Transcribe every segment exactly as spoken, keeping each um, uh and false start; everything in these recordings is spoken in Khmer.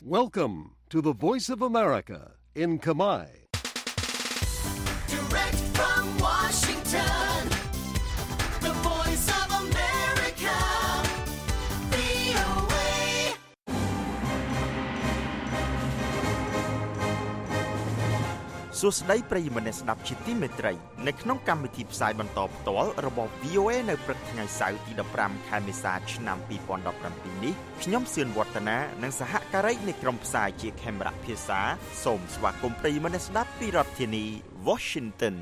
Welcome to the Voice of America in Khmer. Direct from Washington, the Voice of America, វី អូ เอសួស្តីប្រិយមិត្តអ្នកស្ដាប់ជាទីមេត្រីនៅក្នុងកម្មវិធីផ្សាយបន្តផ្ទាល់របស់ វី អូ เอ នៅព្រឹកថ្ងៃសៅរ៍ទីដប់ប្រាំខែមេសាឆ្នាំពីរពាន់ដប់ប្រាំពីរនេះខ្ញុំសឿនវឌ្ឍនានិងសហការីនៃក្រុមផ្សាយជាខេមរៈភាសាសូមស្វាគមន៍ប្រិយមិត្តអ្នកស្ដាប់ពីរដ្ឋធានី Washington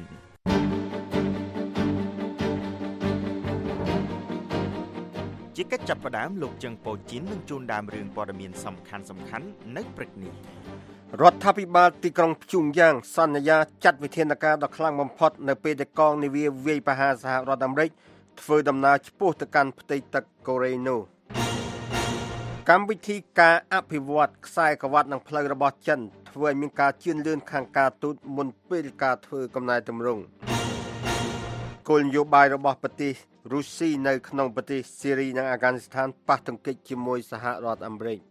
ជាកិច្ចចាប់ផ្ដើមលោកជើងប៉ូជីននឹងជូនដើមរឿងព័ត៌មានសំខាន់សំខាន់នៅព្រឹកនេះរដ្ឋាភិបាលទីក្រុងភ្យុងយ៉ាងសន្យាចាត់វិធានការដ៏ខ្លាំងបំផុតនៅពេលដែលកងនាវាវាយប្រហារសហរដ្ឋអាមេរិកធ្វើដំណើរឆ្ពោះទៅកាន់ផ្ទៃទឹកកូរ៉េនោះកម្មវិធីការអភិវឌ្ឍខ្សែក្រវ៉ាត់និងផ្លូវរបស់ចិនធ្វើឲ្យមានការជឿនលឿនខាងការទូតមុនពេលការធ្វើកំណែទម្រង់គោលនយោបាយរបស់ប្រទេសរុស្ស៊ីនៅក្នុងប្រទេសស៊ីរីនិងអាហ្គានីស្ថានប៉ះទង្គិចជាមួយសហរដ្ឋអាមេរិក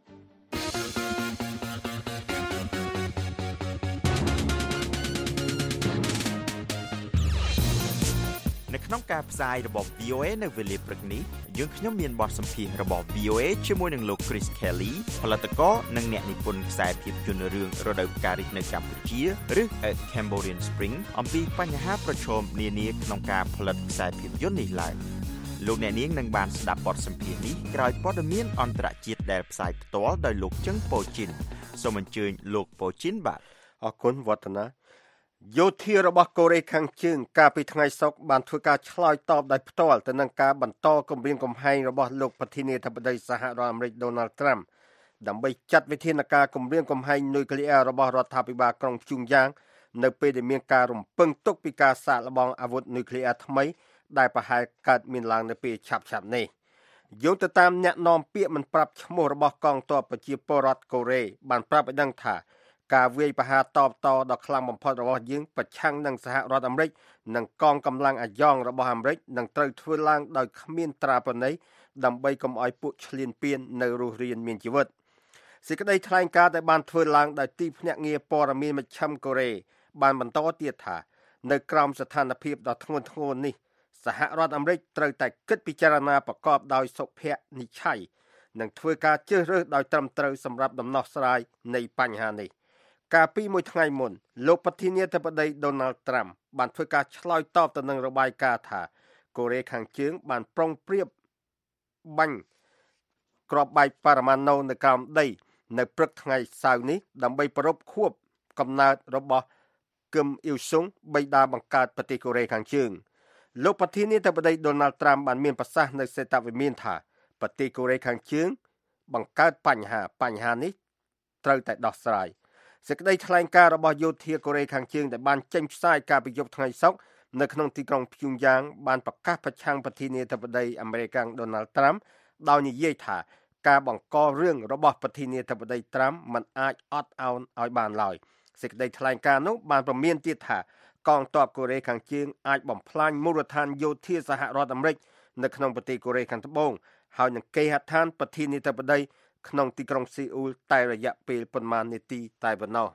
នៅក្នុងការផ្សាយរបស់ វី អូ เอ នៅវេលាព្រឹកនេះយើងខ្ញុំមានបទសម្ភាសន៍របស់ វី អូ เอ ជាមួយនឹងលោក Chris Kelly ផលិតករនិងអ្នកនិពន្ធខ្សែភាពយន្តរឿងរដូវផ្ការីកនៅកម្ពុជាឬ A Cambodian Spring អំពីបញ្ហាប្រឈមនានាក្នុងការផលិតខ្សែភាពយន្តនេះឡើងលោកអ្នកនាងនឹងបានស្ដាប់បទសម្ភាសន៍នេះក្រោយព័ត៌មានអន្តរជាតិដែលផ្សាយផ្ទាល់ដោយលោកជឹងប៉ូជីនសូមអញ្ជើញលោកប៉ូជីនបាទអរគុណវឌ្ឍនាយោធារបស់កូរ៉េខាងជើងកាលពីថ្ងៃសុក្របានធ្វើការឆ្លើយតបដោយផ្ទាល់ទៅនឹងការបន្តគម្រាមកំហែងរបស់លោកប្រធានាធិបតីសហរដ្ឋអាមេរិក Donald Trump ដើម្បីចាត់វិធានការគម្រាមកំហែងនុយក្លេអ៊ែររបស់រដ្ឋាភិបាលក្រុងភ្យុងយ៉ាងនៅពេលដែលមានការរំពឹងទុកពីការសាកល្បងអាវុធនុយក្លេអ៊ែរថ្មីដែលប្រហែលកើតមានឡើងនៅពេលឆាប់ៗនេះយោងទៅតាមអ្នកនាំពាក្យមិនប្រាប់ឈ្មោះរបស់កងទ័ពប្រជាពលរដ្ឋកូរ៉េបានប្រាប់ឲ្យដឹងថាការវាយប្រហារតបតដ៏ខ្លាំងបំផុតរបស់យើងប្រឆាំងនឹងសហរដ្ឋអាមេរិកនិងកងកម្លាំងអាយ៉ងរបស់អាមេរិកនឹងត្រូវធ្វើឡើងដោយគ្មានត្រាប្រណីដើម្បីកុំឲ្យពួកឈ្លានពាននៅរស់រានមានជីវិតសេចក្តីថ្លែងការណ៍ដែលបានធ្វើឡើងដោយទីភ្នាក់ងារព័ត៌មានមជ្ឈិមកូរ៉េបានបន្តទៀតថានៅក្រោមស្ថានភាពដ៏ធ្ងន់ធ្ងរនេះសហរដ្ឋអាមេរិកត្រូវតែគិតពិចារណាប្រកបដោយសុភនិច្ឆ័យនិងធ្វើការជ្រើសរើសដោយត្រឹមត្រូវសម្រាប់ដំណោះស្រាយនៃបញ្ហានេះកាលពីមួយថ្ងៃមុនលោកប្រធានាធិបតី Donald Trump បានធ្វើការឆ្លើយតបទៅនឹងរបាយការណ៍ថាកូរ៉េខាងជើងបានប្រុងប្រៀបបាញ់គ្រាប់បែកបរមាណូនៅក្រោមដីនៅព្រឹកថ្ងៃសៅរ៍នេះដើម្បីប្រារព្ធខួបកំណើតរបស់គឹមអ៊ីវស៊ុងបិតាបង្កើតប្រទេសកូរ៉េខាងជើងលោកប្រធានាធិបតី Donald Trump បានមានប្រសាសន៍នៅសេតវិមានថាប្រទេសកូរ៉េខាងជើងបង្កើតបញ្ហាបញ្ហានេះត្រូវតែដោះស្រាយសេចក្តីថ្លែងការណ៍របស់យោធាកូរ៉េខាងជើងដែលបានចេញផ្សាយកាលពីយប់ថ្ងៃសុក្រនៅក្នុងទីក្រុងភ្យុងយ៉ាងបានប្រកាសប្រឆាំងប្រធានាធិបតីអាមេរិក Donald Trump ដោយនិយាយថាការបង្ករឿងរបស់ប្រធានាធិបតី Trump មិនអាចអត់ឱនឲ្យបានឡើយសេចក្តីថ្លែងការណ៍នោះបានព្រមានទៀតថាកងទ័ពកូរ៉េខាងជើងអាចបំផ្លាញមូលដ្ឋានយោធាសហរដ្ឋអាមេរិកនៅក្នុងប្រទេសកូរ៉េខាងត្បូងហើយនឹងគេហដ្ឋានប្រធានាធិបតីក្នុងទីក្រុងស៊ីអ៊ូលតែរយៈពេលប៉ុន្មាននាទីតែប៉ុណ្ណោះ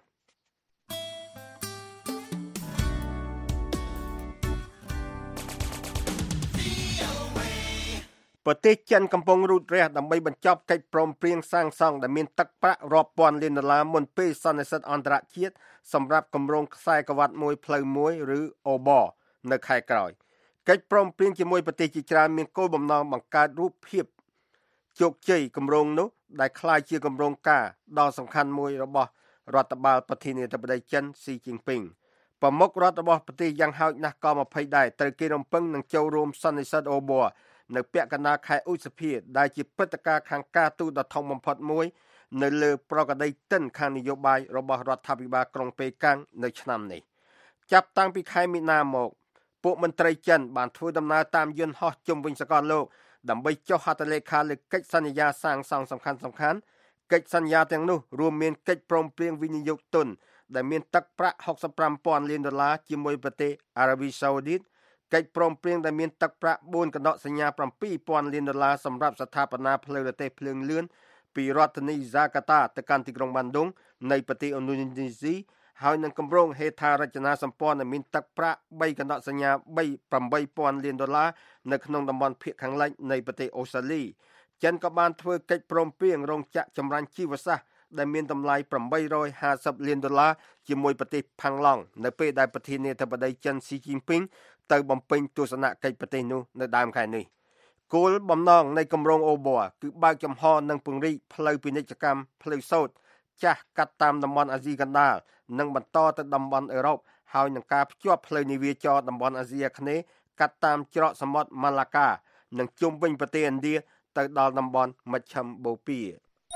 ប្រទេសចិនកំពុងរូតរះដើម្បីបញ្ចប់កិច្ចព្រមព្រៀងសាងសង់ដែលមានទឹកប្រាក់រាប់ពាន់លានដុល្លារមុនពេលសន្និសីទអន្តរជាតិសម្រាប់គម្រោងខ្សែក្រវ៉ាត់មួយផ្លូវមួយឬ អូ ប នៅខែក្រោយកិច្ចព្រមព្រៀងជាមួយប្រទេសជាច្រើនមានគោលបំណងបង្កើតរូបភាពជោគជ័យគម្រោងនោះដែលคล้ายជាគម្រោងការដ៏សំខាន់មួយរបស់រដ្ឋបាលប្រធានាធិបតីចិនស៊ីជីនពីងប្រមុខរដ្ឋរបស់ប្រទេសយ៉ាងហោចណាស់ក៏ยี่สิบដែរត្រូវគេរំពឹងនឹងចូលរួមសន្និសីទអូប័រនៅពាក់កណ្ដាលខែឧសភាដែលជាព្រឹត្តិការណ៍ខាងការទូតដ៏ធំបំផុតមួយនៅលើប្រកដីទិនខាងនយោបាយរបស់រដ្ឋាភិបាលក្រុងប៉េកាំងនៅឆ្នាំនេះចាប់តាំងពីខែមីនាមកពួកមន្ត្រីចិនបានធ្វើដំណើរតាមយន្តហោះជុំវិញសកលលោកដើម្បីចុះហត្ថលេខាលើកិច្ចសន្យាសាងសង់សំខាន់សំខាន់កិច្ចសន្យាទាំងនោះរួមមានកិច្ចព្រមព្រៀងវិនិយោគទុនដែលមានទឹកប្រាក់หกสิบห้าពាន់លានដុល្លារជាមួយប្រទេសអារ៉ាវីសាអូឌីតកិច្ចព្រមព្រៀងដែលមានទឹកប្រាក់បួនកណ្ដកសញ្ញាbảyពាន់លានដុល្លារសម្រាប់ស្ថាបនាផ្លូវរទេះភ្លើងលឿនពីរដ្ឋធានី Jakarta ទៅកាន់ទីក្រុង Bandung នៃប្រទេសឥណ្ឌូនេស៊ីហើយនឹងគម្រោងហេដ្ឋារចនាសម្ព័ន្ធដែលមានទឹកប្រាក់បីកណ្ដោសញ្ញាបីពាន់លានដុល្លារនៅក្នុងតំបន់ភាគខាងលិចនៃប្រទេសអូស្ត្រាលីចិនក៏បានធ្វើកិច្ចព្រមព្រៀងរោងចក្រចម្រាញ់ជីវសាស្ត្រដែលមានតម្លៃប្រាំបីរយហាសិបលានដុល្លារជាមួយប្រទេសផាំងឡង់នៅពេលដែលប្រធានាធិបតីចិនស៊ីជីនពីងទៅបំពេញទស្សនកិច្ចប្រទេសនោះនៅដើមខែនេះគោលបំណងនៃគម្រោងអូប័រគឺបើកចំហនិងពង្រីកផ្លូវពាណិជ្ជកម្មផ្លូវសូត្រចាស់កាត់តាមតំបន់អាស៊ីកណ្ដាលនិងបន្តទៅតំបន់អឺរ៉ុបហើយនឹងការភ្ជាប់ផ្លូវនាវាចរតំបន់អាស៊ីអាគ្នេយ៍កាត់តាមច្រកសមុទ្រម៉ាឡាកានិងជុំវិញប្រទេសឥណ្ឌាទៅដល់តំបន់មជ្ឈិមបូព៌ា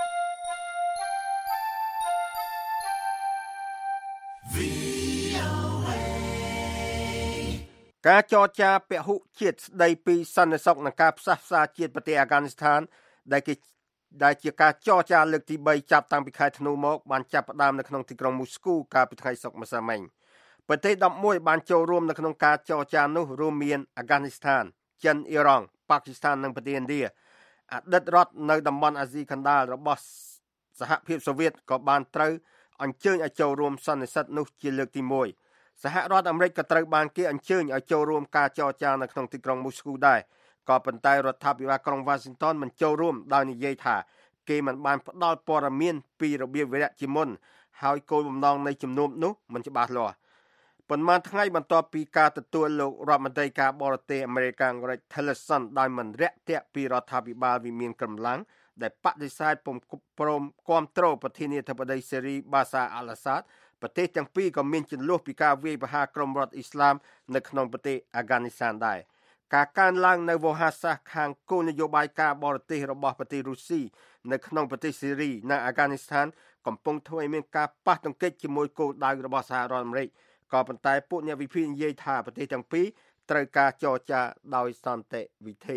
ការចរចាពហុជាតិស្ដីពីសន្តិសុខនិងការផ្សះផ្សាជាតិប្រទេសអាហ្គានីស្ថានដែលគេដែលជាការចរចាលើកទីបីចាប់តាំងពីខែធ្នូមកបានចាប់ផ្ដើមនៅក្នុងទីក្រុងមូស្គូកាលពីថ្ងៃសុក្រម្សិលមិញប្រទេសដប់មួយបានចូលរួមនៅក្នុងការចរចានោះរួមមានអាហ្គានីស្ថានចិនអ៊ីរ៉ង់ប៉ាគីស្ថាននិងប្រទេសឥណ្ឌាអតីតរដ្ឋនៅតំបន់អាស៊ីកណ្ដាលរបស់សហភាពសូវៀតក៏បានត្រូវអញ្ជើញឲ្យចូលរួមសន្និសីទនោះជាលើកទីមួយសហរដ្ឋអាមេរិកក៏ត្រូវបានគេអញ្ជើញឲ្យចូលរួមការចរចានៅក្នុងទីក្រុងមូស្គូដែរក៏ប៉ុន្តែរដ្ឋាភិបាលក្រុង Washington មិនចូលរួមដោយនិយាយថាគេមិនបានផ្ដល់ព័ត៌មានពីរបៀបវិរៈជាមុនហើយគោលបំណងនៃជំនុំនោះមិនច្បាស់លាស់ប៉ុន្មានថ្ងៃបន្ទាប់ពីការទទួលលោករដ្ឋមន្ត្រីការបរទេសអាមេរិក Rex Tillerson ដោយមិនរាក់ទាក់ពីរដ្ឋាភិបាលវិមានកម្លាំងដែលបដិសេធពុំព្រមគាំទ្រប្រធានាធិបតីសេរី Bashar al-Assad ប្រទេសទាំងពីរក៏មានចន្លោះពីការវាយប្រហារក្រុមរដ្ឋអ៊ីស្លាមនៅក្នុងប្រទេសអាហ្គានីស្ថានដែរការកើនឡើងនៅវោហារសាស្ត្រខាងគោលនយោបាយការបរទេសរបស់ប្រទេសរុស្ស៊ីនៅក្នុងប្រទេសសេរីនិងអាហ្គានីស្ថានកំពុងធ្វើឲ្យមានការប៉ះទង្គិចជាមួយគោលដៅរបស់សហរដ្ឋអាមេរិកក៏ប៉ុន្តែពួកអ្នកវិភាគនិយាយថាប្រទេសទាំងពីរត្រូវការចរចាដោយសន្តិវិធី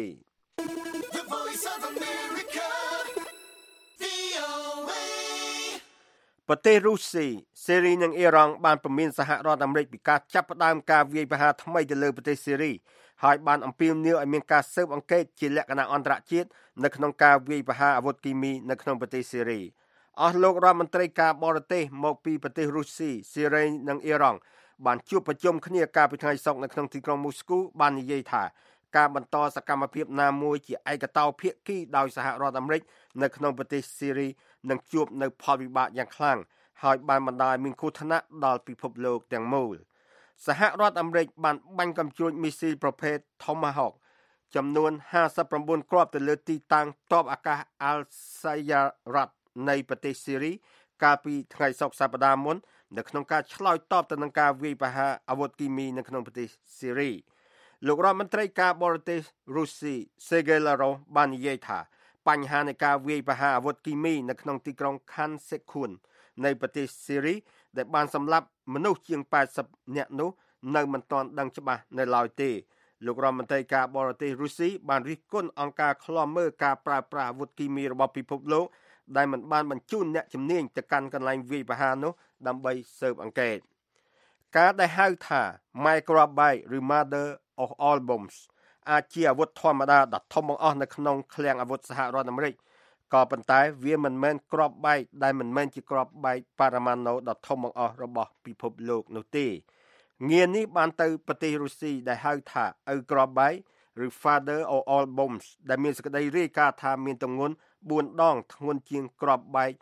The Voice of America, វី អូ เอប្រទេសរុស្ស៊ីសេរីនិងអ៊ីរ៉ង់បានព្រមានសហរដ្ឋអាមេរិកពីការចាប់ផ្ដើមការវាយប្រហារថ្មីទៅលើប្រទេសសេរីហើយបានអំពាវនាវឲ្យមានការស៊ើបអង្កេតជាលក្ខណៈអន្តរជាតិនៅក្នុងការវាយប្រហារអាវុធគីមីនៅក្នុងប្រទេសសេរីអស់លោករដ្ឋមន្ត្រីការបរទេសមកពីប្រទេសរុស្ស៊ីសេរីនិងអ៊ីរ៉ង់បានជួបប្រជុំគ្នាកាលពីថ្ងៃសុក្រនៅក្នុងទីក្រុងមូស្គូបាននិយាយថាការបន្តសកម្មភាពណាមួយជាឯកតោភាគីដោយសហរដ្ឋអាមេរិកនៅក្នុងប្រទេសសេរីនឹងជួបនៅផលវិបាកយ៉ាងខ្លាំងហើយបានបណ្ដាលឲ្យមានគ្រោះថ្នាក់ដល់ពិភពលោកទាំងមូលសហរដ្ឋអាមេរិកបានបាញ់កាំជ្រួចមីស៊ីលប្រភេទ Tomahawk ចំនួនห้าสิบเก้าគ្រាប់ទៅលើទីតាំងទ័ពអាកាស Al-Sayyarat នៃប្រទេសសេរីកាលពីថ្ងៃសុក្រសប្តាហ៍មុននៅក្នុងការឆ្លើយតបទៅនឹងការវាយប្រហារអាវុធគីមីនៅក្នុងប្រទេសសេរីលោករដ្ឋមន្ត្រីការបរទេសរុស្ស៊ី Sergei Lavrov បាននិយាយថាបញ្ហានៃការវាយប្រហារអាវុធគីមីនៅក្នុងទីក្រុង Khan Sheikhoun នៃប្រទេសសេរីដែលបានសម្លាប់មនុស្សជាងแปดสิบនាក់នោះនៅមិនទាន់ដឹងច្បាស់នៅឡើយទេលោករដ្ឋមន្ត្រីការបរទេសរុស្ស៊ីបានរិះគន់អង្គការឃ្លាំមើលការប្រើប្រាស់អាវុធគីមីរបស់ពិភពលោកដែលមិនបានបញ្ជូនអ្នកជំនាញទៅកាន់កន្លែងវាយប្រហារនោះដើម្បីស៊ើបអង្កេតការដែលហៅថា Microbite ឬ Mother of all bombs អាចជាអាវុធធម្មតាដ៏ធំបង្អស់នៅក្នុងឃ្លាំងអាវុធសហរដ្ឋអាមេរិកក៏ប៉ុន្តែវាមិនមែនគ្រាប់បែកដែលមិនមែនជាគ្រាប់បែកប៉ារ៉ាម៉ាណូដ៏ធំបង្អស់របស់ពិភពលោកនោះទេងារនេះបានទៅប្រទេសរុស្ស៊ីដែលហៅថាឪគ្រាប់បែកឬ Father of all bombs ដែលមានសេចក្តីរាយការណ៍ថាមានទម្ងន់បួនដងធ្ងន់ជាងគ្រាប់បែក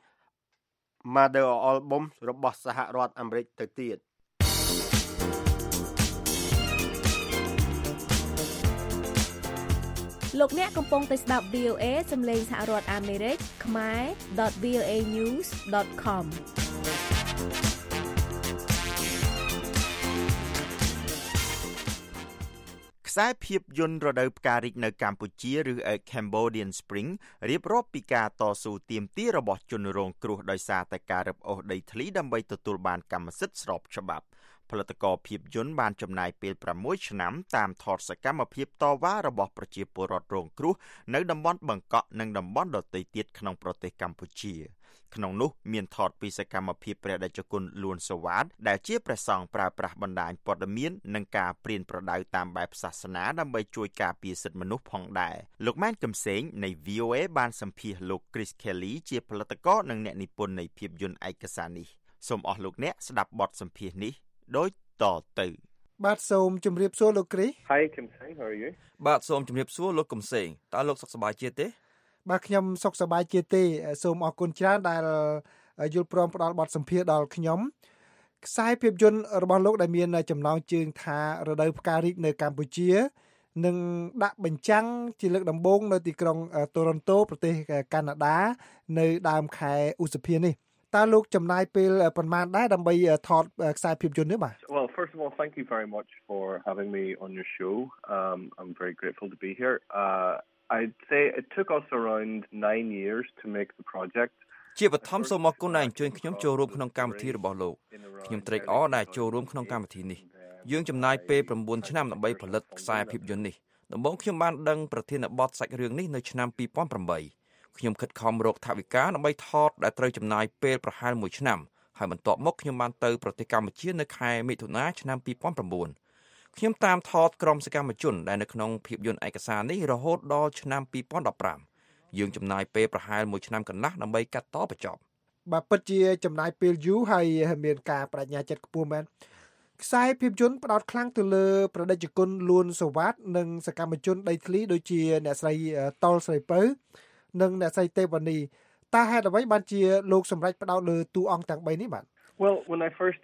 Mother of all bombs របស់សហរដ្ឋអាមេរិកទៅទៀតលោកអ្នកកំពុងតែស្ដាប់ វី អូ เอ សំឡេងសហរដ្ឋអាមេរិកខ្មែរ ដត វី អូ เอ news ដត com ខ្សែភាពយន្តរដូវផ្ការីកនៅកម្ពុជាឬ Cambodian Spring រៀបរាប់ពីការតស៊ូទាមទាររបស់ជនរងគ្រោះដោយសារតែការរឹបអូសដីធ្លីដើម្បីទទួលបានកម្មសិទ្ធិស្របច្បាប់ផលិតករភាពយន្តបានចំណាយពេលប្រាំមួយឆ្នាំតាមថតសកម្មភាពតវ៉ារបស់ប្រជាពលរដ្ឋរងគ្រោះនៅតំបន់បង្កក់និងតំបន់ដទៃទៀតក្នុងប្រទេសកម្ពុជាក្នុងនោះមានថតពីសកម្មភាពព្រះតេជគុណលួនសវ៉ាតដែលជាព្រះសង្ឃប្រើប្រាស់បណ្ដាញព័ត៌មាននិងការព្រានប្រដៅតាមបែបសាសនាដើម្បីជួយការពារសិទ្ធិមនុស្សផងដែរលោកម៉ែនកំសែងនៃ V O A បានសម្ភាសន៍លោក Chris Kelly ជាផលិតករនិងអ្នកនិពន្ធនៃភាពយន្តឯកសារនេះសូមអស់លោកអ្នកស្ដាប់បទសម្ភាសន៍នេះដូចតទៅបាទសូមជម្រាបសួរលោក Chris Hi Kim Seng how are you បាទសូមជម្រាបសួរលោកកំសែងតើលោកសុខសប្បាយជាទេបាទខ្ញុំសុខសប្បាយជាទេសូមអរគុណច្រើនដែលយល់ព្រមផ្ដល់បទសម្ភាសន៍ដល់ខ្ញុំខ្សែភាពយន្តរបស់លោកដែលមានចំណងជើងថារដូវផ្ការីកនៅកម្ពុជានឹងដាក់បញ្ចាំងជាលើកដំបូងនៅទីក្រុងតូរ៉ុនតូប្រទេសកាណាដានៅដើមខែឧសភានេះតើលោកចំណាយពេលប៉ុន្មានដែរដើម្បីថតខ្សែភាពយន្តនេះបាទ Well first of all thank you very much for having me on your show um I'm very grateful to be here uh I'd say it took us around nine years to make the project ជាបឋមសូមអរគុណដែលអញ្ជើញខ្ញុំចូលរួមក្នុងកម្មវិធីរបស់លោកខ្ញុំត្រេកអរដែលចូលរួមក្នុងកម្មវិធីនេះយើងចំណាយពេល9ឆ្នាំដើម្បីផលិតខ្សែភាពយន្តនេះដំបូងខ្ញុំបានដឹងប្រធានបទសាច់រឿងនេះនៅឆ្នាំtwo thousand eightខ្ញុំខិតខំរកថវិកាដើម្បីថតដែលត្រូវចំណាយពេលប្រហែលមួយឆ្នាំហើយបន្ទាប់មកខ្ញុំបានទៅប្រទេសកម្ពុជានៅខែមិថុនាឆ្នាំtwo thousand nineខ្ញុំតាមថតក្រុមសកម្មជនដែលនៅក្នុងភាពយន្តឯកសារនេះរហូតដល់ឆ្នាំtwo thousand fifteenយើងចំណាយពេលប្រហែលមួយឆ្នាំកន្លះដើម្បីកាត់តបញ្ចប់បាទពិតជាចំណាយពេលយូរហើយមានការបដិញ្ញាចិត្តខ្ពស់មែនខ្សែភាពយន្តផ្ដោតខ្លាំងទៅលើប្រតិជនលួនសវ៉ាតនិងសកម្មជនដីធ្លីដូចជាអ្នកស្រីតុលស្រីពៅនិងអ្នកស្រីទេវនីតើហេតុអ្វីបានជាលោកសម្រេចផ្ដោតលើតួអង្គទាំងបីនេះបាទ Well when I first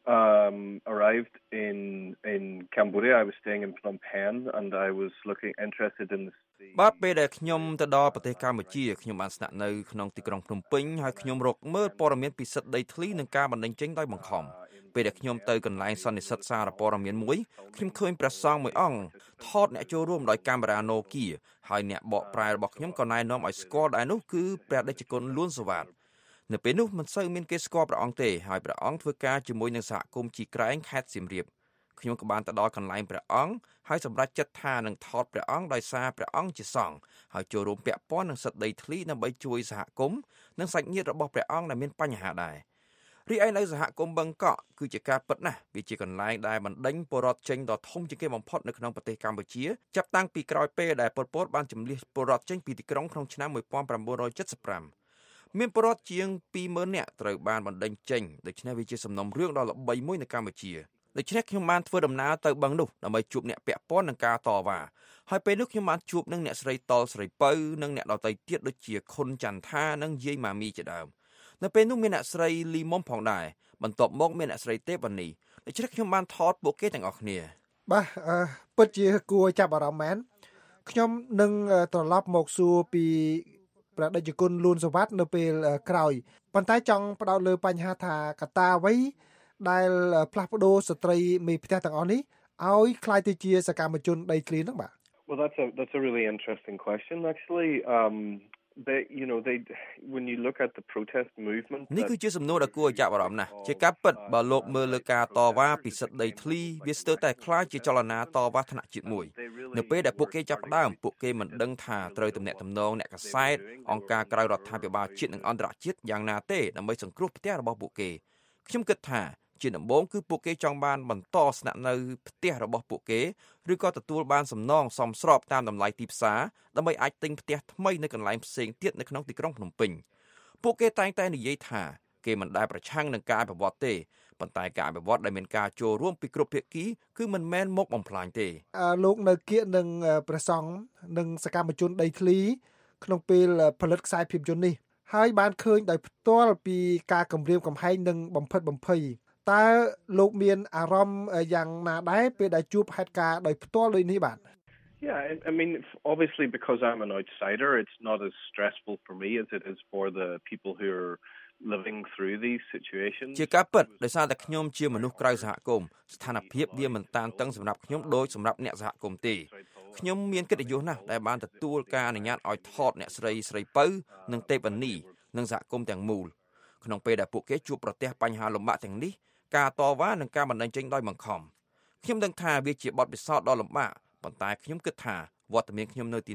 um arrived in in Cambodia I was staying in Phnom Penh and I was looking interested in the បាទពេលដែលខ្ញុំទៅដល់ប្រទេសកម្ពុជាខ្ញុំបានស្នាក់នៅក្នុងទីក្រុងភ្នំពេញហើយខ្ញុំរកមើលព័ត៌មានពីសិទ្ធិដីធ្លីនិងការបណ្តេញចេញដោយបង្ខំពេលដែលខ្ញុំទៅកន្លែងសន្និសីទសារព័ត៌មានមួយខ្ញុំឃើញព្រះសង្ឃមួយអង្គថតអ្នកចូលរួមដោយកាមេរ៉ា Nokia ហើយអ្នកបកប្រែរបស់ខ្ញុំក៏ណែនាំឲ្យស្គាល់ដែរនោះគឺព្រះតេជគុណលួនសវ៉ាតនៅពេលនោះមិនសូវមានគេស្គាល់ព្រះអង្គទេហើយព្រះអង្គធ្វើការជាមួយនឹងសហគមន៍ជីក្រែងខេត្តសៀមរាបខ្ញុំក៏បានទៅដល់កន្លែងព្រះអង្គហើយសម្រេចចិត្តថានឹងថតព្រះអង្គដោយសារព្រះអង្គជាសង្ឃហើយចូលរួមពាក់ព័ន្ធនឹងសិទ្ធិដីធ្លីដើម្បីជួយសហគមន៍និងសាច់ញាតិរបស់ព្រះអង្គដែលមានបញ្ហាដែររីឯនៅសហគមន៍បឹងកក់គឺជាការពិតណាស់វាជាកន្លែងដែលបណ្ដេញពលរដ្ឋចេញដ៏ធំជាងគេបំផុតនៅក្នុងប្រទេសកម្ពុជាចាប់តាំងពីក្រោយពេលដែលប៉ុល ពត បានជម្លៀសពលរដ្ឋចេញពីទីក្រុងក្នុងឆ្នាំnineteen seventy-fiveមានពលរដ្ឋជាងtwo thousandនាក់ត្រូវបានបណ្ដេញចេញដូច្នេះវាជាសំណុំរឿងដ៏ល្បីមួយនៅកម្ពុជាដូច្នេះខ្ញុំបានធ្វើដំណើរទៅបឹងនោះដើម្បីជួបអ្នកពាក់ព័ន្ធនឹងការតវ៉ាហើយពេលនោះខ្ញុំបានជួបនឹងអ្នកស្រីតលស្រីពៅនិងអ្នកដទៃទៀតដូចជាខុនចន្ទថានិងយាយម៉ាមីជាដើមនៅពេលនោះមានអ្នកស្រីលីមុំផងដែរបន្ទាប់មកមានអ្នកស្រីទេវនីដូច្នេះខ្ញុំបានថតពួកគេទាំងអស់គ្នាបាទអឺពិតជាគួរចាប់អារម្មណ៍មែនខ្ញុំនឹងត្រឡប់មកសួរពីព្រះតេជគុណលួនសវ៉ាតនៅពេលក្រោយប៉ុន្តែចង់ផ្ដោតលើបញ្ហាថាកត្តាអ្វីដែលផ្លាស់ប្ដូរស្ត្រីមេផ្ទះទាំងអស់នេះឲ្យក្លាយទៅជាសកម្មជនដីធ្លីហ្នឹងបាទ Well that's a that's a really interesting question actually um they you know they when you look at the protest movement នេះគឺជាសំណួរដ៏គួរឲ្យចាប់អារម្មណ៍ណាស់ជាការពិតបើលោកមើលលើការតវ៉ាពីសិទ្ធិដីធ្លីវាស្ទើរតែคล้ายជាចលនាតវ៉ាថ្នាក់ជាតិមួយនៅពេលដែលពួកគេចាប់ផ្ដើមពួកគេមិនដឹងថាត្រូវទំនាក់ទំនងអ្នកកាសែតអង្គការក្រៅរដ្ឋាភិបាលជាតិនិងអន្តរជាតិយ៉ាងណាទេដើម្បីសង្គ្រោះផ្ទះរបស់ពួកគេខ្ញុំគិតថាជាដំបូងគឺពួកគេចង់បានបន្តស្នាក់នៅផ្ទះរបស់ពួកគេឬក៏ទទួលបានសំណងសមស្របតាមតម្លៃទីផ្សារដើម្បីអាចទិញផ្ទះថ្មីនៅកន្លែងផ្សេងទៀតនៅក្នុងទីក្រុងភ្នំពេញពួកគេតែងតែនិយាយថាគេមិនដែលប្រឆាំងនឹងការអភិវឌ្ឍទេប៉ុន្តែការអភិវឌ្ឍដែលមានការចូលរួមពីគ្រប់ភាគីគឺមិនមែនមកបំផ្លាញទេលោកនៅគៀកនឹងព្រះសង្ឃនិងសកម្មជនដីធ្លីក្នុងពេលផលិតខ្សែភាពយន្តនេះហើយបានឃើញដោយផ្ទាល់ពីការគម្រាមកំហែងនិងបំផិតបំភ័យតើលោកមានអារម្មណ៍យ៉ាងណាដែរពេលដែលជួបហេតុការណ៍ដោយផ្ទាល់ដូចនេះបាទ Yeah I, I mean obviously because I'm an outsider it's not as stressful for me as it is for the people who are living through these situations ជាការពិតដោយសារតែខ្ញុំជាមនុស្សក្រៅសហគមន៍ស្ថានភាពវាមិនតានតឹងសម្រាប់ខ្ញុំដូចសម្រាប់អ្នកសហគមន៍ទេខ្ញុំមានកិត្តិយសណាស់ដែលបានទទួលការអនុញ្ញាតឲ្យថតអ្នកស្រីស្រីពៅនិងទេវនីនិងសហគមន៍ទាំងមូលក្នុងពេលដែលពួកគេជួបប្រទះបញ្ហាលំបាកទាំងនេះការតវ៉ានិងការបណ្តេញចេញដោយបង្ខំខ្ញុំដឹងថាវាជាបទពិសោធន៍ដ៏លំបាកប៉ុន្តែខ្ញុំគិតថាវត្តមានខ្ញុំនៅទីនោះ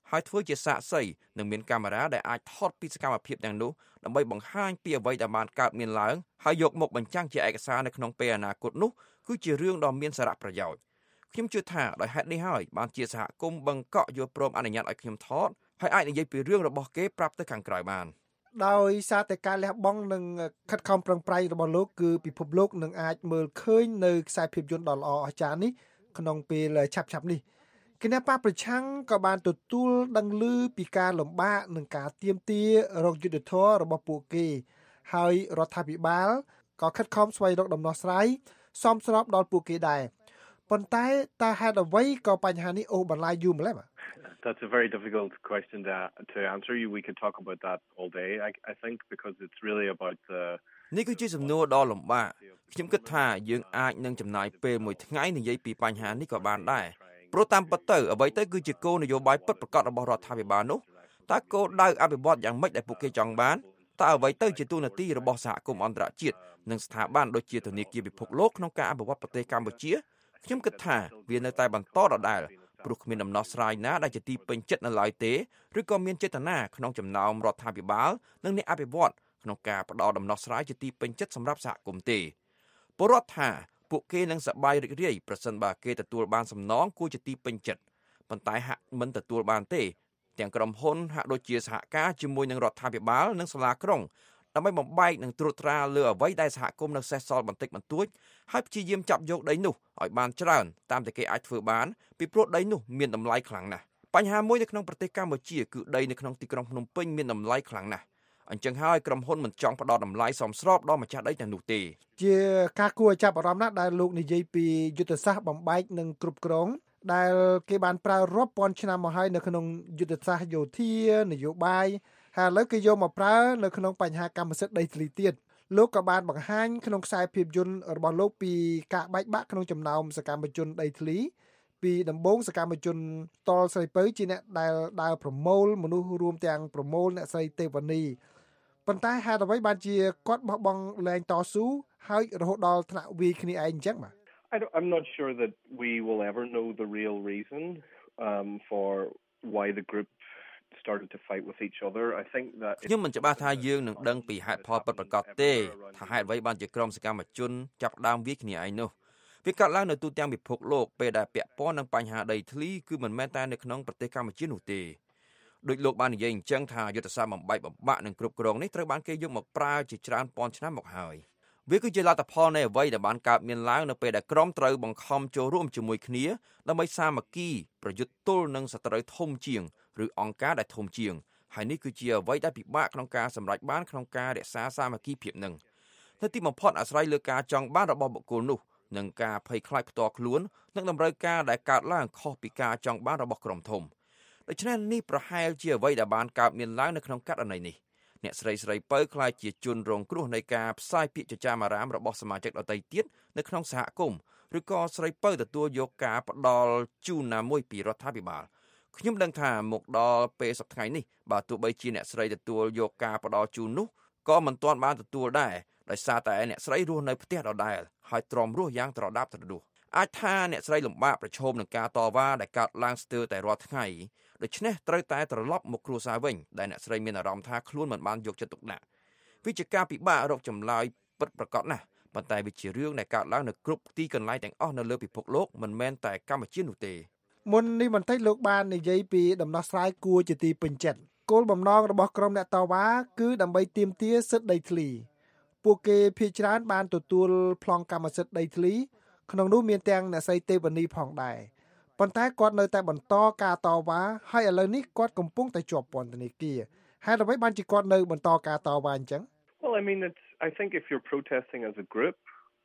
ហើយធ្វើជាសាក្សីនឹងមានកាមេរ៉ាដែលអាចថតពីសកម្មភាពទាំងនោះដើម្បីបង្ហាញពីអ្វីដែលបានកើតមានឡើងហើយយកមកបញ្ចាំងជាឯកសារនៅក្នុងពេលអនាគតនោះគឺជារឿងដ៏មានសារៈប្រយោជន៍ខ្ញុំជឿថាដោយហេតុនេះហើយបានជាសហគមន៍បង្កក់យល់ព្រមអនុញ្ញាតឲ្យខ្ញុំថតហើយអាចនិយាយពីរឿងរបស់គេប្រាប់ទៅខាងក្រៅបានដោយសារតែការលះបង់និងខិតខំប្រឹងប្រែងរបស់លោកគឺពិភពលោកនឹងអាចមើលឃើញនៅខ្សែភាពយន្តដ៏ល្អអស្ចារ្យនេះក្នុងពេលឆាប់ៗនេះគណៈបកប្រឆាំងក៏បានទទួលដឹងឮពីការលំបាកនិងការទាមទាររកយុត្តិធម៌របស់ពួកគេហើយរដ្ឋាភិបាលក៏ខិតខំស្វែងរកដំណោះស្រាយសមស្របដល់ពួកគេដែរប៉ុន្តែតើហេតុអ្វីក៏បញ្ហានេះអូសបន្លាយយូរម្ល៉េះបាទ That's a very difficult question to, to answer. You, we could talk about that all day. I, I think because it's really about the នេះគឺជាសំណួរដ៏លំបាកខ្ញុំគិតថាយើងអាចនឹងចំណាយពេលមួយថ្ងៃនិយាយពីបញ្ហានេះក៏បានដែរព្រោះតាមពិតទៅអ្វីទៅគឺជាគោលនយោបាយពិតប្រាកដរបស់រដ្ឋាភិបាលនោះតើគោលដៅអភិវឌ្ឍយ៉ាងម៉េចដែលពួកគេចង់បានតើអ្វីទៅជាទូនាទីរបស់សហគមន៍អន្តរជាតិនិងស្ថាប័នដូចជាធនាគារពិភពលោកក្នុងការអភិវឌ្ឍប្រទេសកម្ពុជាខ្ញុំគិតថាវានៅតែបន្តដដែលព្រោះគ្មានដំណោះស្រាយណាដែលជាទីពេញចិត្តនៅឡើយទេឬក៏មានចេតនាក្នុងចំណោមរដ្ឋាភិបាលនិងអ្នកអភិវឌ្ឍក្នុងការផ្ដល់ដំណោះស្រាយជាទីពេញចិត្តសម្រាប់សហគមន៍ទេពលរដ្ឋថាពួកគេនឹងសប្បាយរីករាយប្រសិនបើគេទទួលបានសំណងគួរជាទីពេញចិត្តប៉ុន្តែហាក់មិនទទួលបានទេទាំងក្រុមហ៊ុនហាក់ដូចជាសហការជាមួយនឹងរដ្ឋាភិបាលនិងសាលាក្រុងដើម្បីបំបែកនិងត្រួតត្រាលើអ្វីដែលសហគមន៍នៅសេសសល់បន្តិចបន្តួចហើយព្យាយាមចាប់យកដីនោះឲ្យបានច្រើនតាមតែគេអាចធ្វើបានពីព្រោះដីនោះមានតម្លៃខ្លាំងណាស់បញ្ហាមួយនៅក្នុងប្រទេសកម្ពុជាគឺដីនៅក្នុងទីក្រុងភ្នំពេញមានតម្លៃខ្លាំងណាស់អញ្ចឹងហើយក្រុមហ៊ុនមិនចង់ផ្ដល់តម្លៃសមស្របដល់ម្ចាស់ដីទាំងនោះទេជាការគួរឲ្យចាប់អារម្មណ៍ណាស់ដែលលោកនិយាយពីយុទ្ធសាស្ត្របំបែកនិងគ្រប់គ្រងដែលគេបានប្រើរាប់ពាន់ឆ្នាំមកហើយនៅក្នុងយុទ្ធសាស្ត្រយោធានយោបាយហើយឥឡូវគេយកមកប្រើនៅក្នុងបញ្ហាកម្មសិទ្ធិដីធ្លីទៀតលោកក៏បានបង្ហាញក្នុងខ្សែភាពយន្តរបស់លោកពីការបែកបាក់ក្នុងចំណោមសកម្មជនដីធ្លីពីដំបូងសកម្មជនតលស្រីពៅជាអ្នកដែលដើរប្រមូលមនុស្សរួមទាំងប្រមូលអ្នកស្រីទេវនីប៉ុន្តែហេតុអ្វីបានជាគាត់បោះបង់លែងតស៊ូហើយរហូតដល់ថ្នាក់វាយគ្នាឯងអញ្ចឹងបាទ I don't, I'm not sure that we will ever know the real reason um, for why the group started to fight with each other. I think that ខ្ញុំមិនច្បាស់ថាយើងនឹងដឹងពីហេតុផលពិតប្រាកដទេថាហេតុអ្វីបានជាក្រុមសកម្មជនចាប់ផ្ដើមវាយគ្នាឯងនោះវាកើតឡើងនៅទូទាំងពិភពលោកពេលដែលពាក់ព័ន្ធនឹងបញ្ហាដីធ្លីគឺមិនមែនតែនៅក្នុងប្រទេសកម្ពុជានោះទេដោយលោកបាននិយាយអញ្ចឹងថាយុទ្ធសាស្ត្របំបែកបំបាក់និងគ្រប់គ្រងនេះត្រូវបានគេយកមកប្រើជាច្រើនពាន់ឆ្នាំមកហើយវាគឺជាលទ្ធផលនៃអ្វីដែលបានកើតមានឡើងនៅពេលដែលក្រុមត្រូវបង្ខំចូលរួមជាមួយគ្នាដើម្បីសាមគ្គីប្រយុទ្ធទល់នឹងសត្រូវធំជាងឬអង្គការដែលធំជាងហើយនេះគឺជាអ្វីដែលពិបាកក្នុងការសម្រេចបានក្នុងការរក្សាសាមគ្គីភាពនឹងនៅទីបំផុតអាស្រ័យលើការចង់បានរបស់បុគ្គលនោះនិងការភ័យខ្លាចផ្ទាល់ខ្លួននិងតម្រូវការដែលកើតឡើងខុសពីការចង់បានរបស់ក្រុមធំដូច្នេះនេះប្រហែលជាអ្វីដែលបានកើតមានឡើងនៅក្នុងករណីនេះអ្នកស្រីស្រីពៅខ្លាចជាជនរងគ្រោះនៃការផ្សាយពាក្យចចាមអារាមរបស់សមាជិកដទៃទៀតនៅក្នុងសហគមន៍ឬក៏ស្រីពៅទទួលយកការផ្ដាល់ជូនណាមួយពីរដ្ឋាភិបាលខ្ញុំដឹងថាមកដល់ពេលសប្តាហ៍នេះបើទោះបីជាអ្នកស្រីទទួលយកការផ្ដាល់ជូននោះក៏មិនទាន់បានទទួលដែរដោយសារតែអ្នកស្រីរស់នៅផ្ទះដដែលហើយទ្រាំរស់យ៉ាងត្រដាប់ត្រដួសអាចថាអ្នកស្រីលំបាកប្រឈមនឹងការតវ៉ាដែលកើតឡើងស្ទើរតែរាល់ថ្ងៃដូច្នេះត្រូវតែត្រឡប់មកគ្រួសារវិញដែលអ្នកស្រីមានអារម្មណ៍ថាខ្លួនមិនបានយកចិត្តទុកដាក់វាជាការពិបាករកចម្លើយពិតប្រាកដណាស់ប៉ុន្តែវាជារឿងដែលកើតឡើងនៅគ្រប់ទីកន្លែងទាំងអស់នៅលើពិភពលោកមិនមែនតែកម្ពុជានោះទេមុននេះបន្តិចលោកបាននិយាយពីដំណោះស្រាយគួរជាទីពេញចិត្តគោលបំណងរបស់ក្រុមអ្នកតវ៉ាគឺដើម្បីទាមទារសិទ្ធិដីធ្លីពួកគេភាគច្រើនបានទទួលប្លង់កម្មសិទ្ធិដីធ្លីក្នុងនោះមានទាំងអ្នកស្រីទេវនីផងដែរប៉ុន្តែគាត់នៅតែបន្តការតវ៉ាហើយឥឡូវនេះគាត់កំពុងតែជាប់ពន្ធនាគារហេតុអ្វីបានជាគាត់នៅបន្តការតវ៉ាអញ្ចឹង Well, I mean, it's. I think if you're protesting as a group,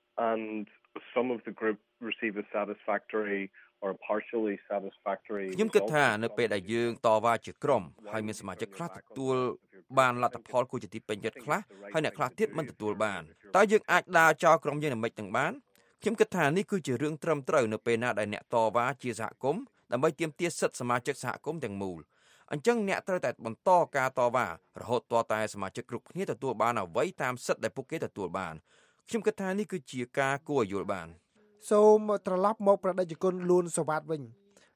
and some of the group receive a satisfactory or partially satisfactory ខ្ញុំគិតថានៅពេលដែលយើងតវ៉ាជាក្រុមហើយមានសមាជិកខ្លះទទួលបានលទ្ធផលគួរជាទីពេញចិត្តខ្លះហើយអ្នកខ្លះទៀតមិនទទួលបានតើយើងអាចដើរចោលក្រុមយើងនឹងមិនទាំងបានខ្ញុំគិតថានេះគឺជារឿងត្រឹមត្រូវនៅពេលណាដែលអ្នកតវ៉ាជាសហគមន៍ដើម្បីទាមទារសិទ្ធិសមាជិកសហគមន៍ទាំងមូលអញ្ចឹងអ្នកត្រូវតែបន្តការតវ៉ារហូតទាល់តែសមាជិកគ្រប់គ្នាទទួលបានអ្វីតាមសិទ្ធិដែលពួកគេទទួលបានខ្ញុំគិតថានេះគឺជាការគួរឲ្យយល់បានសូមត្រឡប់មកប្រតិជនលួនសវ៉ាតវិញ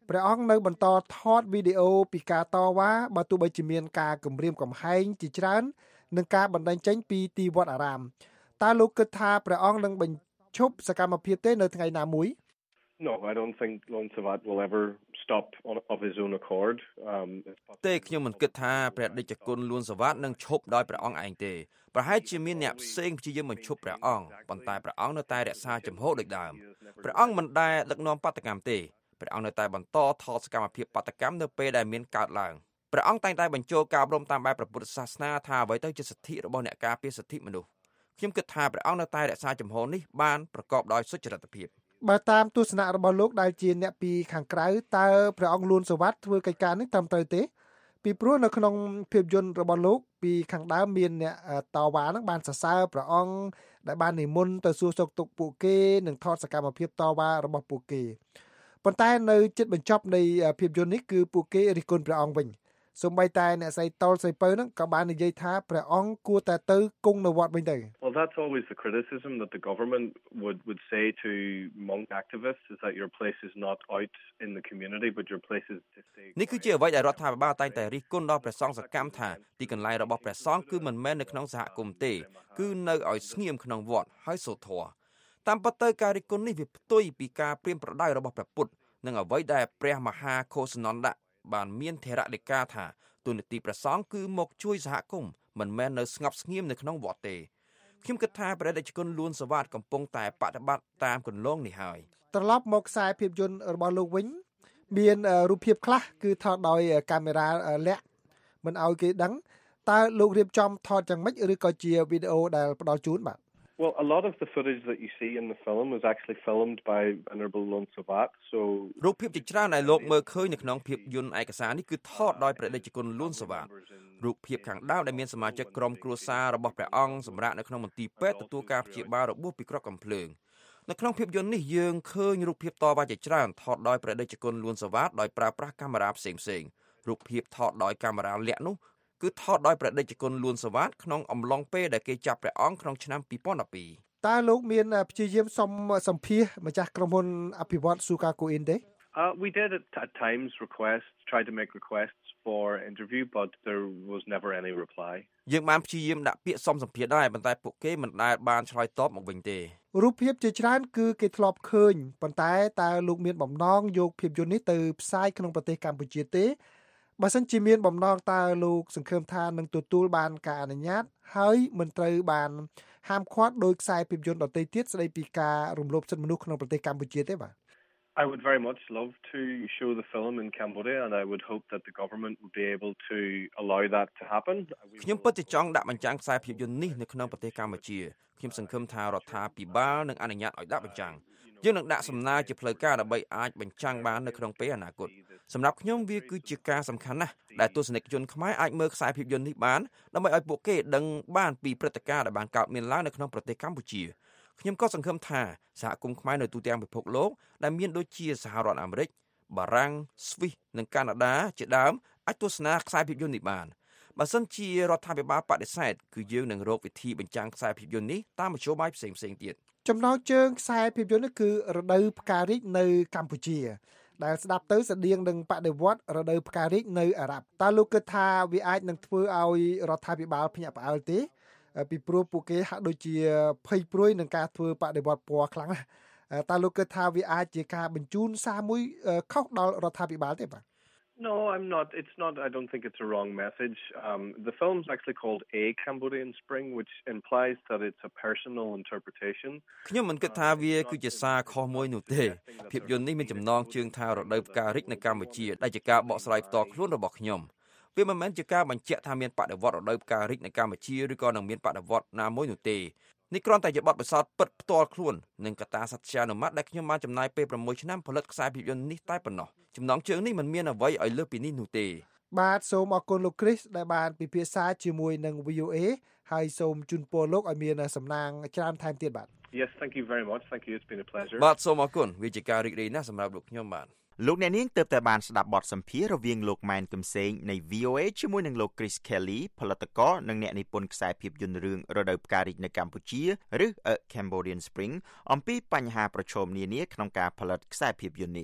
ព្រះអង្គនៅបន្តថតវីដេអូពីការតវ៉ាបើទោះបីជាមានការគំរាមកំហែងជាច្រើននិងការបណ្តេញចេញពីទីវត្តអារាមតើលោកគិតថាព្រះអង្គនឹងបញ្ឈប់សកម្មភាពទេនៅថ្ងៃណាមួយ No, I don't think Lon Savat will ever stop on, of his own accord. Um ទេខ្ញុំមិនគិតថាព្រះតេជគុណលួនសាវ៉ាតនឹងឈប់ដោយព្រះអង្គឯងទេប្រហែលជាមានអ្នកផ្សេងព្យាយាមបញ្ឈប់ព្រះអង្គប៉ុន្តែព្រះអង្គនៅតែរក្សាជំហរដូចដើមព្រះអង្គមិនដែលដឹកនាំបាតកម្មទេព្រះអង្គនៅតែបន្តថតសកម្មភាពបាតកម្មនៅពេលដែលមានកើតឡើងព្រះអង្គតែងតែបញ្ចូលការអប់រំតាមបែបព្រះពុទ្ធសាសនាថាអ្វីទៅជាសិទ្ធិរបស់អ្នកការពារសិទ្ធិមនុស្សខ្ញុំគិតថាព្រះអង្គនៅតែរក្សាជំហរនេះបានប្រកបដោយសុចរិតភាពបើតាមទស្សនៈរបស់លោកដែលជាអ្នកពីខាងក្រៅតើព្រះអង្គលួនសាវ៉ាតធ្វើកិច្ចការនេះត្រឹមត្រូវទេពីព្រោះនៅក្នុងភាពយន្តរបស់លោកពីខាងដើមមានអ្នកតវ៉ានឹងបានសរសើរព្រះអង្គដែលបាននិមន្តទៅសួរសុខទុក្ខពួកគេនិងថតសកម្មភាពតវ៉ារបស់ពួកគេប៉ុន្តែនៅជិតបញ្ចប់នៃភាពយន្តនេះគឺពួកគេរិះគន់ព្រះអង្គវិញសូម្បីតែអ្នកស្រីតុលសីពៅនឹងក៏បាននិយាយថាព្រះអង្គគួរតែទៅគង់នៅវត្តវិញទៅ Well, that's always the criticism that the government would would say to monk activists is that your place is not out in the community but your place is to stay នេះគឺជាអ្វីដែលរដ្ឋាភិបាលតែងតែរិះគន់ដល់ព្រះសង្ឃសកម្មថាទីកន្លែងរបស់ព្រះសង្ឃគឺមិនមែននៅក្នុងសហគមន៍ទេគឺនៅឲ្យស្ងៀមក្នុងវត្តហើយសូត្រធម៌តាមពិតទៅការរិះគន់នេះវាផ្ទុយពីការព្រាមប្រដៅរបស់ព្រះពុទ្ធនិងអ្វីដែលព្រះមហាឃោសនណ្ឌបានមានថេរដីកាថាទូនាទីព្រះសង្ឃគឺមកជួយសហគមន៍មិនមែននៅស្ងប់ស្ងៀមនៅក្នុងវត្តទេខ្ញុំគិតថាព្រះតេជគុណលួនសាវ៉ាតកំពុងតែបដិបត្តិតាមគន្លងនេះហើយត្រឡប់មកខ្សែភាពយន្តរបស់លោកវិញមានរូបភាពខ្លះគឺថតដោយកាមេរ៉ាលាក់មិនឲ្យគេដឹងតើលោករៀបចំថតយ៉ាងម៉េចឬក៏ជាវីដេអូដែលផ្ដល់ជូនបាទ Well, a lot of the footage that you see in the film was actually filmed by Venerable Lon Savat. So រូបភាពជាច្រើនដែលលោកមើលឃើញនៅក្នុងភាពយន្តឯកសារនេះគឺថតដោយព្រះតេជគុណលួនសាវ៉ាតរូបភាពខាងដើមដែលមានសមាជិកក្រុមគ្រួសាររបស់ព្រះអង្គសម្រាប់នៅក្នុងមន្ទីរពេទ្យទទួលការព្យាបាលរបួសពីគ្រាប់កាំភ្លើងនៅក្នុងភាពយន្តនេះយើងឃើញរូបភាពតវ៉ាជាច្រើនថតដោយព្រះតេជគុណលួនសាវ៉ាតដោយប្រើប្រាស់កាមេរ៉ាផ្សេងៗរូបភាពថតដោយកាមេរ៉ាលាក់នោះគឺថតដោយព្រះតេជគុណលួនសាវ៉ាតក្នុងអំឡុងពេលដែលគេចាប់ព្រះអង្គក្នុងឆ្នាំពីរពាន់ដប់ពីរតើលោកមានព្យាយាមសុំសម្ភាសម្ចាស់ក្រុមហ៊ុនអភិវឌ្ឍន៍ Suka Koin ទេ Uh, we did at, at times request, tried to make requests for interview, but there was never any reply. យើងបានព្យាយាមដាក់ពាក្យសុំសម្ភាសដែរប៉ុន្តែពួកគេមិនដែលបានឆ្លើយតបមកវិញទេរូបភាពជាច្រើនគឺគេធ្លាប់ឃើញប៉ុន្តែតើលោកមានបំណងយកភាពយន្តនេះទៅផ្សាយក្នុងប្រទេសកម្ពុជាទេបើសិនជាមានបំណងតើលោកសង្ឃឹមថានឹងទទួលបានការអនុញ្ញាតហើយមិនត្រូវបានហាមឃាត់ដោយខ្សែភាពយន្តដទៃទៀតស្ដីពីការរំលោភសិទ្ធិមនុស្សក្នុងប្រទេសកម្ពុជាទេបាទ I would very much love to show the film in Cambodia and I would hope that the government would be able to allow that to happen. ខ្ញុំពិតជាចង់ដាក់បញ្ចាំងខ្សែភាពយន្តនេះនៅក្នុងប្រទេសកម្ពុជាខ្ញុំសង្ឃឹមថារដ្ឋាភិបាលនឹងអនុញ្ញាតឲ្យដាក់បញ្ចាំងយើងនឹងដាក់សំណើជាផ្លូវការដើម្បីអាចបញ្ចាំងបាននៅក្នុងពេលអនាគតសម្រាប់ខ្ញុំវាគឺជាការសំខាន់ណាស់ដែលទស្សនិកជនខ្មែរអាចមើលខ្សែភាពយន្តនេះបានដើម្បីឲ្យពួកគេដឹងបានពីព្រឹត្តិការណ៍ដែលបានកើតមានឡើងនៅក្នុងប្រទេសកម្ពុជាខ្ញុំក៏សង្ឃឹមថាសហគមន៍ខ្មែរនៅទូទាំងពិភពលោកដែលមានដូចជាសហរដ្ឋអាមេរិកបារាំងស្វីសនិងកាណាដាជាដើមអាចទស្សនាខ្សែភាពយន្តនេះបានបើសិនជារដ្ឋាភិបាលបដិសេធគឺយើងនឹងរកវិធីបញ្ចាំងខ្សែភាពយន្តនេះតាមមធ្យោបាយផ្សេងៗទៀតចំណងជើងខ្សែភាពយន្តនេះគឺរដូវផ្ការីកនៅកម្ពុជាដែលស្ដាប់ទៅស្តៀងនឹងបដិវត្តរដូវផ្ការីកនៅអារ៉ាប់តើលោកគិតថាវាអាចនឹងធ្វើឲ្យរដ្ឋាភិបាលភ្ញាក់ផ្អើលទេពីព្រោះពួកគេហាក់ដូចជាភ័យព្រួយនឹងការធ្វើបដិវត្តពណ៌ខ្លាំងណាស់តើលោកគិតថាវាអាចជាការបញ្ជូនសារមួយខុសដល់រដ្ឋាភិបាលទេបាទ No, I'm not. It's not. I don't think it's a wrong message. Um, the film's actually called A Cambodian Spring, which implies that it's a personal interpretation. ខ្ញុំមិនគិតថាវាគឺជាសារខុសមួយនោះទេភាពយន្តនេះមានចំណងជើងថារដូវផ្ការីកនៅកម្ពុជាដែលជាការបកស្រាយផ្ទាល់ខ្លួនរបស់ខ្ញុំវាមិនមែនជាការបញ្ជាក់ថាមានបដិវត្តរដូវផ្ការីកនៅកម្ពុជាឬក៏នឹងមានបដិវត្តណាមួយនោះទេនេះគ្រាន់តែជាបទពិសោធន៍ពិតផ្ទាល់ខ្លួននិងកត្តាសត្យានុម័តដែលខ្ញុំបានចំណាយពេល៦ឆ្នាំផលិតខ្សែភាពយន្តនេះតែប៉ុណ្ណោះចំណងជើងនេះមិនមានអ្វីឲ្យលើសពីនេះនោះទេបាទសូមអរគុណលោក Chris ដែលបានពិភាក្សាជាមួយនឹង V O A ហើយសូមជូនពរលោកឲ្យមានសំណាងច្រើនថែមទៀតបាទ Yes, thank you very much. Thank you. It's been a pleasure. បាទសូមអរគុណវាជាការរីករាយណាស់សម្រាប់លោកខ្ញុំបាទលោកអ្នកនាងទើបតែបានស្ដាប់បទសម្ភាសន៍រវាងលោកម៉ែនកំសែងនៃ V O A ជាមួយនឹងលោក Chris Kelly ផលិតករនិងអ្នកនិពន្ធខ្សែភាពយន្តរឿងរដូវផ្ការីកនៅកម្ពុជាឬ A Cambodian Spring អំពីបញ្ហាប្រឈមនានាក្នុងការផលិតខ្សែភាពយន្តនេះ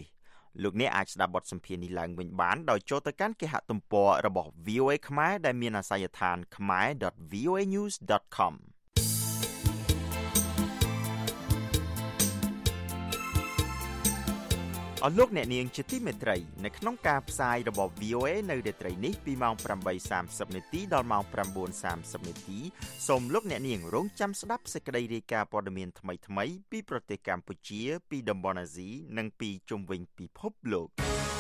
លោកអ្នកអាចស្ដាប់បទសម្ភាសន៍នេះឡើងវិញបានដោយចូលទៅកាន់គេហទំព័ររបស់ វី អូ เอ ខ្មែរដែលមានអាសយដ្ឋាន khmae ដត វី អូ เอ news ដត comអស់លោកអ្នកនាងជាទីមេត្រីនៅក្នុងការផ្សាយរបស់ វី អូ เอ នៅរាត្រីនេះពីម៉ោង ប្រាំបីសាមសិប នាទីដល់ម៉ោង ប្រាំបួនសាមសិប នាទីសូមលោកអ្នកនាងរងចាំស្ដាប់សេចក្តីរាយការណ៍ព័ត៌មានថ្មីៗពីប្រទេសកម្ពុជាពីតំបន់អាស៊ីនិងពីជុំវិញពិភពលោក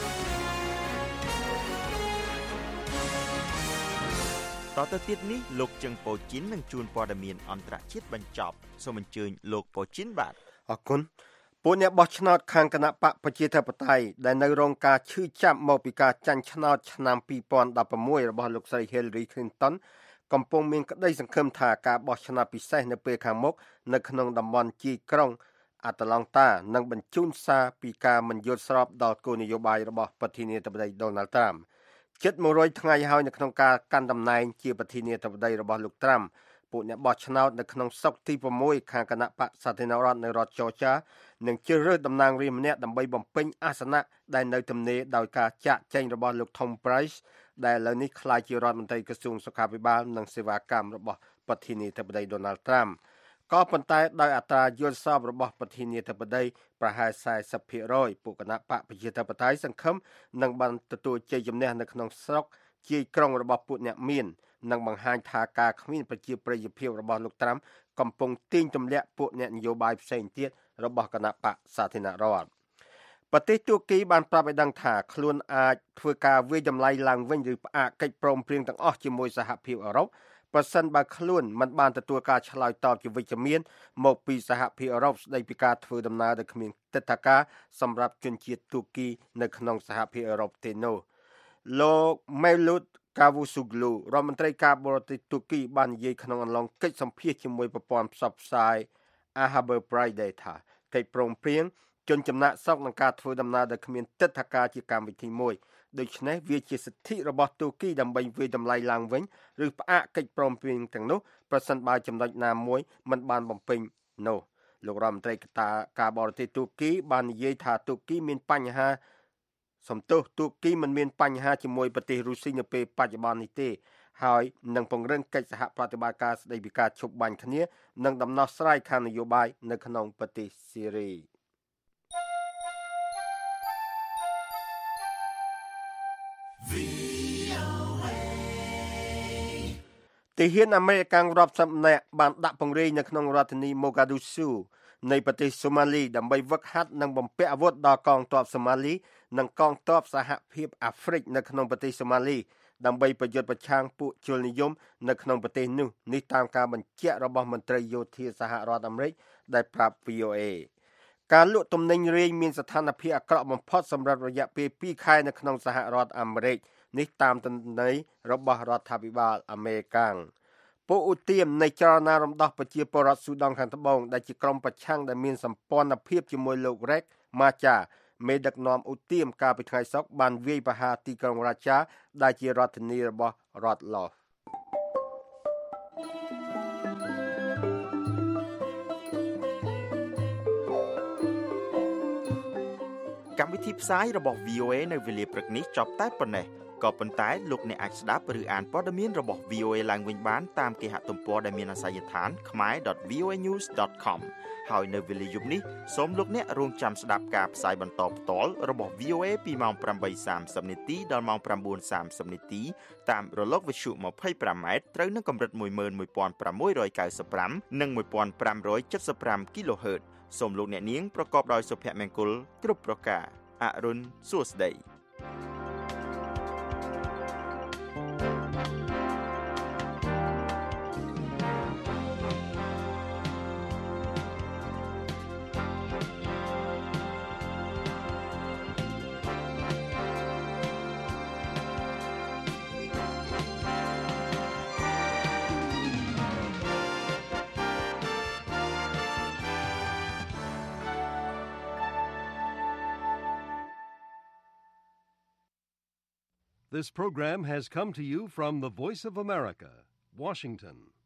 តទៅទៀតនេះលោកជឹងប៉ូជីននឹងជួនព័ត៌មានអន្តរជាតិបញ្ចប់សូមអញ្ជើញលោកប៉ូជីនបាទអរគុណពួកអ្នកបោះឆ្នោតខាងគណៈបកប្រជាធិបតេយ្យដែលនៅរងការឈឺចាប់មកពីការចាញ់ឆ្នោតឆ្នាំពីរពាន់ដប់ប្រាំមួយរបស់លោកស្រី Hillary Clinton កំពុងមានក្តីសង្ឃឹមថាការបោះឆ្នោតពិសេសនៅពេលខាងមុខនៅក្នុងតំបន់ជាយក្រុង Atlanta នឹងបញ្ជូនសារពីការមិនយល់ស្របដល់គោលនយោបាយរបស់ប្រធានាធិបតី Donald Trump ជិតមួយរយថ្ងៃហើយនៅក្នុងការកាន់តំណែងជាប្រធានាធិបតីរបស់លោក Trump ពួកអ្នកបោះឆ្នោតនៅក្នុងស្រុកទី៦ខាងគណៈបកសាធារណរដ្ឋនៅរដ្ឋ Georgia នឹងជ្រើសរើសតំណាងរាស្ត្រម្នាក់ដើម្បីបំពេញអាសនៈដែលនៅទំនេរដោយការចាក់ចែងរបស់លោក Tom Price ដែលឥឡូវនេះក្លាយជារដ្ឋមន្ត្រីក្រសួងសុខាភិបាលនិងសេវាកម្មរបស់ប្រធានាធិបតី Donald Trump ក៏ប៉ុន្តែដោយអត្រាយល់សប្តិរបស់ប្រធានាធិបតីប្រហែល សែសិបភាគរយ ពួកគណៈបកប្រជាធិបតេយ្យសង្ឃឹមនឹងបានទទួលជ័យជំនះនៅក្នុងស្រុកជាយក្រុងរបស់ពួកអ្នកមាននិងបង្ហាញថាការគ្មានប្រជាប្រិយភាពរបស់លោក Trump កំពុងទាញទម្លាក់ពួកអ្នកនយោបាយផ្សេងទៀតរបស់គណៈបកសាធារណរដ្ឋប្រទេសទួរគីបានប្រាប់ឲ្យដឹងថាខ្លួនអាចធ្វើការវាយតម្លៃឡើងវិញឬផ្អាកកិច្ចព្រមព្រៀងទាំងអស់ជាមួយសហភាពអឺរ៉ុបប្រសិនបើខ្លួនមិនបានទទួលការឆ្លើយតបជាវិជ្ជមានមកពីសហភាពអឺរ៉ុបស្ដីពីការធ្វើដំណើរដោយគ្មានទិដ្ឋាការសម្រាប់ជនជាតិទួរគីនៅក្នុងសហភាពអឺរ៉ុបទេនោះលោក Mevlut Cavusoglu រដ្ឋមន្ត្រីការបរទេសទួរគីបាននិយាយក្នុងអំឡុងកិច្ចសម្ភាសជាមួយប្រព័ន្ធផ្សព្វផ្សាយ Ahber Friday ថាកិច្ចព្រមព្រៀងជនចំណាក់ស្រុកនឹងការធ្វើដំណើរដោយគ្មានទិដ្ឋាការជាកម្មវិធីមួយដូច្នេះវាជាសិទ្ធិរបស់ទួរគីដើម្បីវាយតម្លៃឡើងវិញឬផ្អាកកិច្ចព្រមព្រៀងទាំងនោះប្រសិនបើចំណុចណាមួយមិនបានបំពេញនោះលោករដ្ឋមន្ត្រីការបរទេសទួរគីបាននិយាយថាទួរគីមានបញ្ហាសំទោសទួរគីមិនមានបញ្ហាជាមួយប្រទេសរុស្ស៊ីនៅពេលបច្ចុប្បន្ននេះទេហើយនឹងពង្រឹងកិច្ចសហប្រតិបត្តិការស្តីពីការឈប់បាញ់គ្នានិងដំណោះស្រាយខាងនយោបាយនៅក្នុងប្រទេសស៊ីរីទាហានអាមេរិករាប់សិបនាក់បានដាក់ពង្រាយនៅក្នុងរដ្ឋធានី Mogadishu នៃប្រទេសសូម៉ាលីដើម្បីវឹកហាត់និងបំពាក់អាវុធដល់កងទ័ពសូម៉ាលីនិងកងទ័ពសហភាពអាហ្វ្រិកនៅក្នុងប្រទេសសូម៉ាលីដើម្បីប្រយុទ្ធប្រឆាំងពួកជននិយមនៅក្នុងប្រទេសនោះនេះតាមការបញ្ជាក់របស់មន្ត្រីយោធាសហរដ្ឋអាមេរិកដែលប្រាប់ វី អូ เอ ការលក់ទំនិញរាយមានស្ថានភាពអាក្រក់បំផុតសម្រាប់រយៈពេលពីរខែនៅក្នុងសហរដ្ឋអាមេរិកនេះតាមទិន្នន័យរបស់រដ្ឋាភិបាលអាមេរិកពួកឧទាមនៃចលនារំដោះប្រជាពលរដ្ឋស៊ូដង់ខាងត្បូងដែលជាក្រុមប្រឆាំងដែលមានសម្ព័ន្ធភាពជាមួយលោក Riek Machar មេដឹកនាំឧទាមកាលពីថ្ងៃសុក្របានវាយប្រហារទីក្រុងរ៉ាចាដែលជារដ្ឋធានីរបស់រដ្ឋ Laos កម្មវិធីផ្សាយរបស់ វី អូ เอ នៅវេលាព្រឹកនេះចប់តែប៉ុណ្ណេះក៏ប៉ុន្តែលោកអ្នកអាចស្ដាប់ឬអានព័ត៌មានរបស់ វី អូ เอ ឡើងវិញបានតាមគេហទំព័រដែលមានអាសយដ្ឋាន khmae ដត វី អូ เอ news ដត com ហើយនៅវេលាយប់នេះសូមលោកអ្នករងចាំស្ដាប់ការផ្សាយបន្តផ្ទាល់របស់ វី អូ เอ ពីម៉ោង ប្រាំបីសាមសិប នាទីដល់ម៉ោង ប្រាំបួនសាមសិប នាទីតាមរលកវិទ្យុ ម្ភៃប្រាំម៉ែត្រត្រូវនឹងកម្រិត មួយម៉ឺនមួយពាន់ប្រាំមួយរយកៅសិបប្រាំ និង មួយពាន់ប្រាំរយ칠សិបប្រាំ គីឡូហឺតសូមលោកអ្នកនាងប្រកបដោយសុភមង្គលគ្រប់ប្រការអរុនសួស្ដី This program has come to you from the Voice of America, Washington.